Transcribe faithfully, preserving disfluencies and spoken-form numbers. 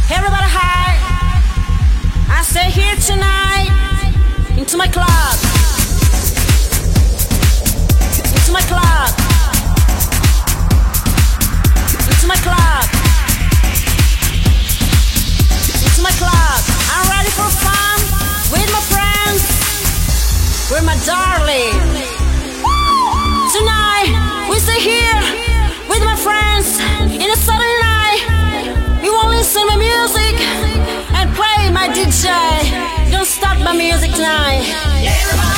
Everybody high. I stay here tonight. Into my club. Into my club. Into my club. Into my club. I'm ready for fun with my friends. With my darling. Tonight we stay here with my friends in a Saturday night. We won't listen to my music and play my D J. Don't stop my music tonight.